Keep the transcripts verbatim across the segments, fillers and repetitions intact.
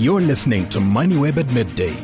You're listening to MoneyWeb at midday.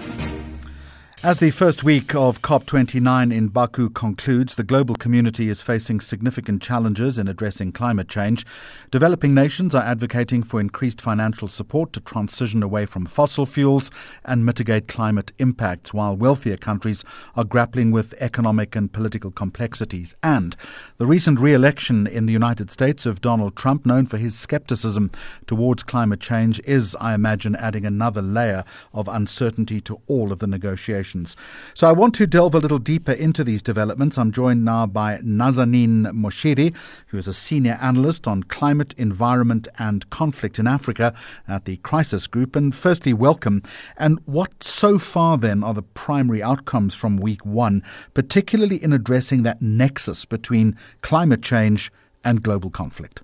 As the first week of COP twenty-nine in Baku concludes, the global community is facing significant challenges in addressing climate change. Developing nations are advocating for increased financial support to transition away from fossil fuels and mitigate climate impacts, while wealthier countries are grappling with economic and political complexities. And the recent re-election in the United States of Donald Trump, known for his skepticism towards climate change, is, I imagine, adding another layer of uncertainty to all of the negotiations. So I want to delve a little deeper into these developments. I'm joined now by Nazanin Moshiri, who is a senior analyst on climate, environment and conflict in Africa at the Crisis Group. And firstly, welcome. And what so far then are the primary outcomes from week one, particularly in addressing that nexus between climate change and global conflict?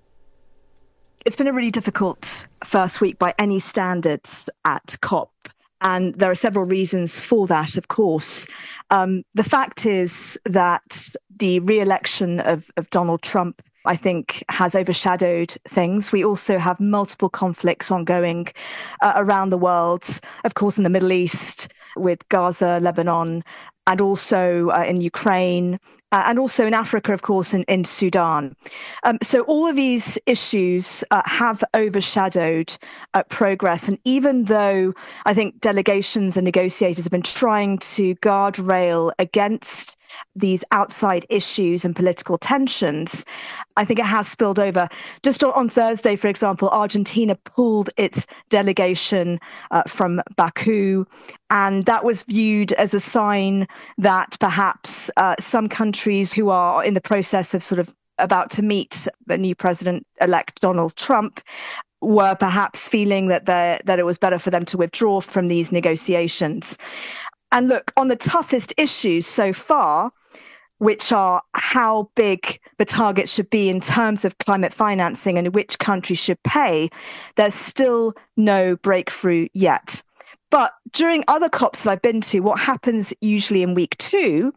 It's been a really difficult first week by any standards at COP. And there are several reasons for that, of course. Um, the fact is that the re-election of, of Donald Trump, I think, has overshadowed things. We also have multiple conflicts ongoing uh, around the world, of course, in the Middle East, with Gaza, Lebanon, and also uh, in Ukraine, uh, and also in Africa, of course, in, in Sudan. Um, so all of these issues uh, have overshadowed uh, progress. And even though I think delegations and negotiators have been trying to guardrail against these outside issues and political tensions, I think it has spilled over. Just on, on Thursday, for example, Argentina pulled its delegation uh, from Baku, and that was viewed as a sign that perhaps uh, some countries who are in the process of sort of about to meet the new president-elect Donald Trump were perhaps feeling that they that it was better for them to withdraw from these negotiations. And look, on the toughest issues so far, which are how big the target should be in terms of climate financing and which countries should pay, there's still no breakthrough yet. But during other COPs that I've been to, what happens usually in week two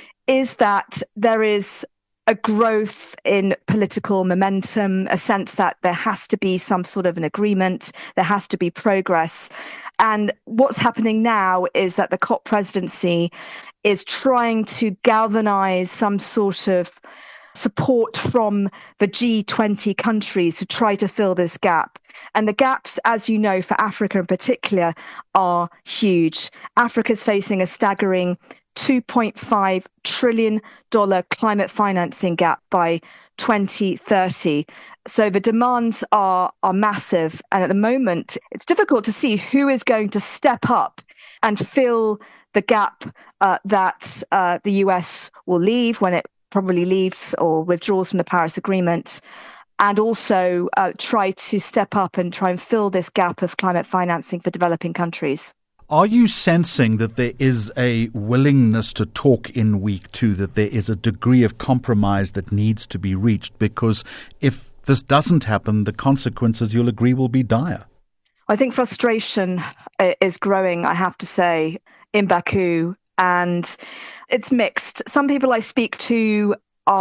is that there is a growth in political momentum, a sense that there has to be some sort of an agreement, there has to be progress. And what's happening now is that the COP presidency is trying to galvanize some sort of support from the G twenty countries to try to fill this gap. And the gaps, as you know, for Africa in particular, are huge. Africa's facing a staggering two point five trillion dollars climate financing gap by twenty thirty. So the demands are, are massive. And at the moment, it's difficult to see who is going to step up and fill the gap uh, that uh, the U S will leave when it probably leaves or withdraws from the Paris Agreement, and also uh, try to step up and try and fill this gap of climate financing for developing countries. Are you sensing that there is a willingness to talk in week two, that there is a degree of compromise that needs to be reached? Because if this doesn't happen, the consequences, you'll agree, will be dire. I think frustration is growing, I have to say, in Baku, and it's mixed. Some people I speak to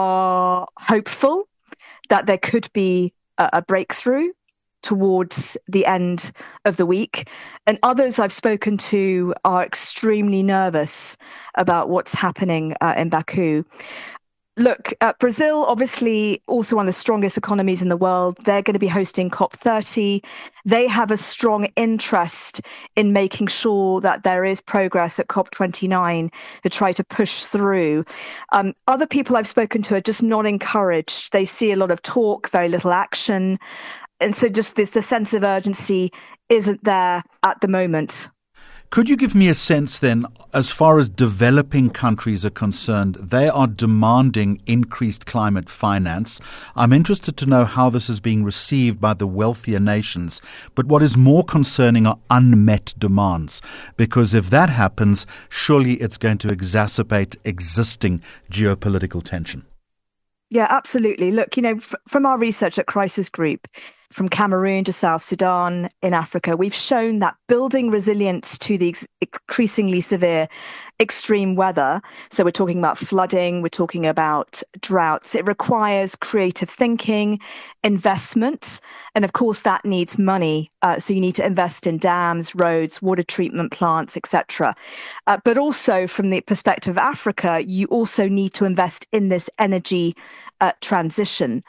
are hopeful that there could be a, a breakthrough towards the end of the week. And others I've spoken to are extremely nervous about what's happening uh, in Baku. Look, uh, Brazil, obviously also one of the strongest economies in the world. They're going to be hosting COP thirty. They have a strong interest in making sure that there is progress at COP twenty-nine to try to push through. Um, other people I've spoken to are just not encouraged. They see a lot of talk, very little action. And so just the, the sense of urgency isn't there at the moment. Could you give me a sense then, as far as developing countries are concerned, they are demanding increased climate finance. I'm interested to know how this is being received by the wealthier nations. But what is more concerning are unmet demands, because if that happens, surely it's going to exacerbate existing geopolitical tension. Yeah, absolutely. Look, you know, f- from our research at Crisis Group, from Cameroon to South Sudan in Africa, we've shown that building resilience to the ex- increasingly severe extreme weather, so we're talking about flooding, we're talking about droughts, it requires creative thinking, investment, and of course that needs money. Uh, so you need to invest in dams, roads, water treatment plants, et cetera. Uh, but also from the perspective of Africa, you also need to invest in this energy uh, transition.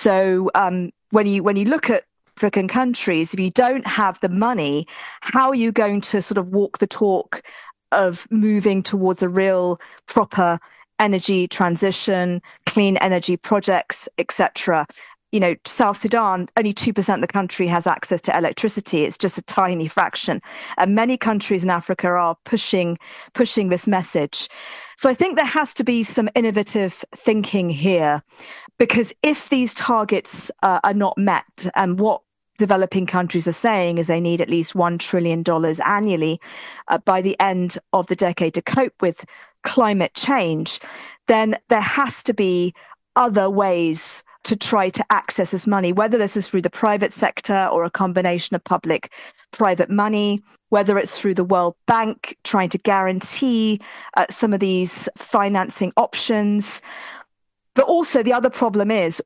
So um, when you when you look at African countries, if you don't have the money, how are you going to sort of walk the talk of moving towards a real proper energy transition, clean energy projects, et cetera? You know, South Sudan, only two percent of the country has access to electricity. It's just a tiny fraction. And many countries in Africa are pushing pushing this message. So I think there has to be some innovative thinking here, because if these targets uh, are not met, and what developing countries are saying is they need at least one trillion dollars annually uh, by the end of the decade to cope with climate change, then there has to be other ways to try to access this money, whether this is through the private sector or a combination of public-private money, whether it's through the World Bank trying to guarantee uh, some of these financing options. But also the other problem is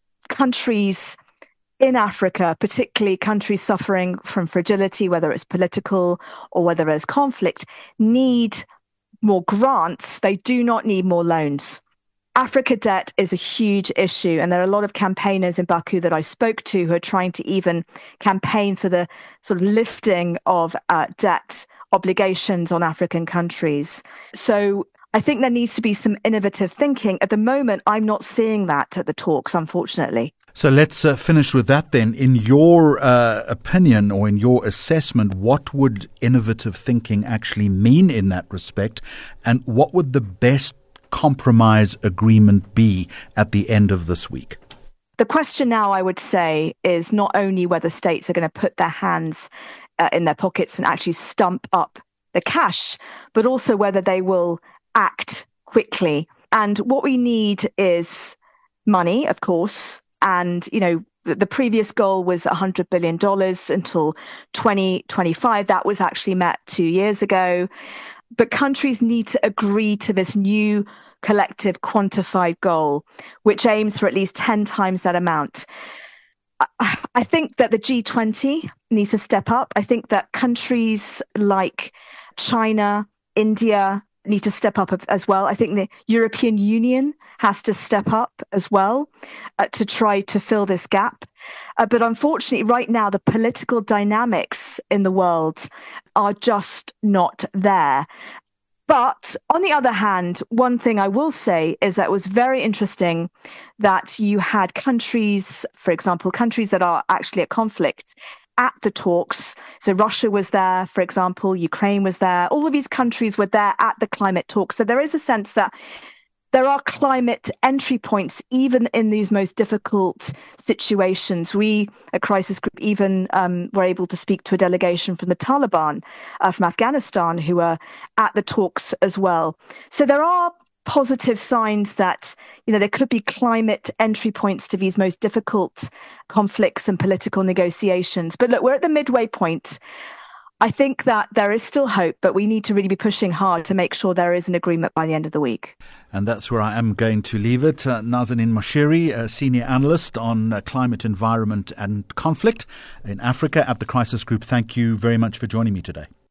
countries in Africa, particularly countries suffering from fragility, whether it's political or whether it's conflict, need more grants. They do not need more loans. Africa debt is a huge issue, and there are a lot of campaigners in Baku that I spoke to who are trying to even campaign for the sort of lifting of uh, debt obligations on African countries. So I think there needs to be some innovative thinking. At the moment, I'm not seeing that at the talks, unfortunately. So let's uh, finish with that then. In your uh, opinion or in your assessment, what would innovative thinking actually mean in that respect? And what would the best compromise agreement be at the end of this week? The question now, I would say, is not only whether states are going to put their hands uh, in their pockets and actually stump up the cash, but also whether they will act quickly. And what we need is money, of course. And, you know, the previous goal was one hundred billion dollars until twenty twenty-five. That was actually met two years ago. But countries need to agree to this new collective quantified goal, which aims for at least ten times that amount. I think that the G twenty needs to step up. I think that countries like China, India need to step up as well. I think the European Union has to step up as well uh, to try to fill this gap. Uh, but unfortunately, right now, the political dynamics in the world are just not there. But on the other hand, one thing I will say is that it was very interesting that you had countries, for example, countries that are actually at conflict at the talks. So Russia was there, for example, Ukraine was there. All of these countries were there at the climate talks. So there is a sense that there are climate entry points, even in these most difficult situations. We, at Crisis Group, even um, were able to speak to a delegation from the Taliban, uh, from Afghanistan, who are at the talks as well. So there are positive signs that, you know, there could be climate entry points to these most difficult conflicts and political negotiations. But look, we're at the midway point. I think that there is still hope, but we need to really be pushing hard to make sure there is an agreement by the end of the week. And that's where I am going to leave it. Uh, Nazanin Moshiri, a senior analyst on uh, climate, environment and conflict in Africa at the Crisis Group. Thank you very much for joining me today.